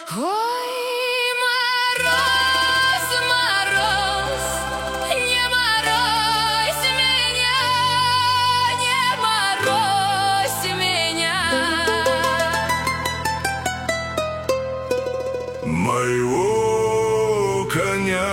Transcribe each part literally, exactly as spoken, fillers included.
Ой, мороз, мороз, не морозь меня, не морозь меня. Моего коня.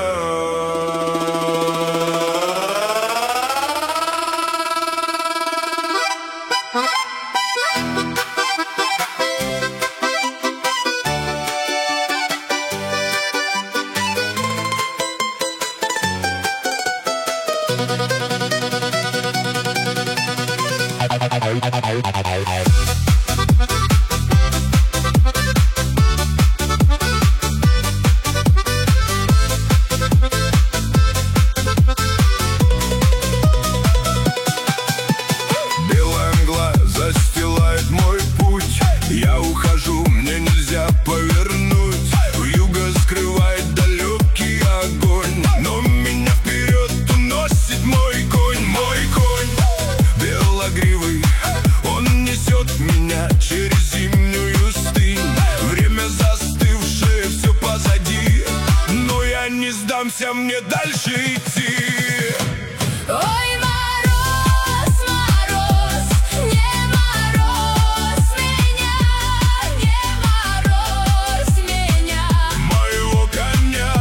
Белая мгла застилает мой путь. Я ухожу, мне нельзя повернуть. Вьюга скрывает далекий огонь, но меня вперед уносит мой конь, мой конь. Белогривый, он несет меня через зимнюю стынь. Время застывшее, все позади, но я не сдамся, мне дальше идти. Ой, мороз, мороз, не морозь меня, не морозь меня. Моего коня.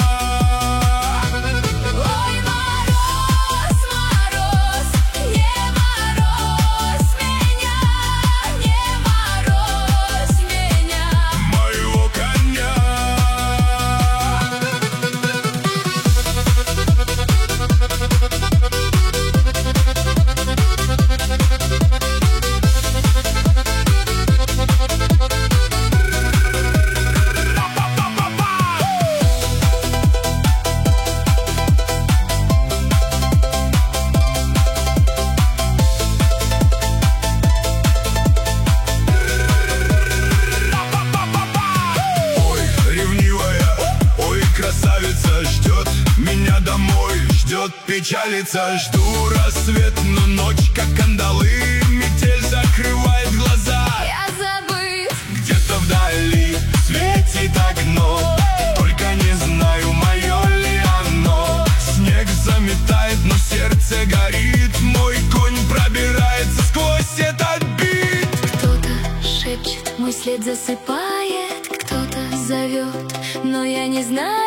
Ой, мороз, мороз, не морозь меня, не морозь меня. Моего коня. Ой, ревнивая, ой, красавица ждет меня домой, ждет, печалится. Жду рассвет, но ночь как кандалы, метель закрывает глаза. Я забыт, Где-то вдали светит окно, только не знаю, мое ли оно. Снег заметает, но сердце горит. Мой конь пробирается сквозь этот бит. кто-то шепчет, мой след засыпает, кто-то зовет, но я не знаю.